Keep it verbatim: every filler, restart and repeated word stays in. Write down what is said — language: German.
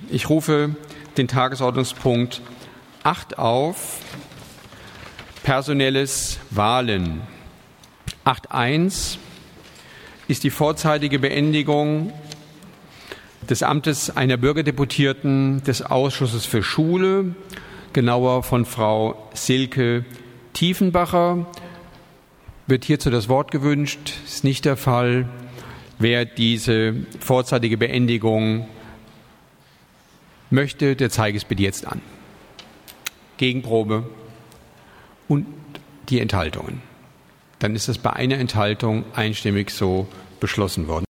Ich rufe den Tagesordnungspunkt acht auf, personelles Wahlen. acht Punkt eins ist die vorzeitige Beendigung des Amtes einer Bürgerdeputierten des Ausschusses für Schule, genauer von Frau Silke Tiefenbacher. Wird hierzu das Wort gewünscht? Ist nicht der Fall. Wer diese vorzeitige Beendigung möchte, der zeige es bitte jetzt an. Gegenprobe und die Enthaltungen. Dann ist es bei einer Enthaltung einstimmig so beschlossen worden.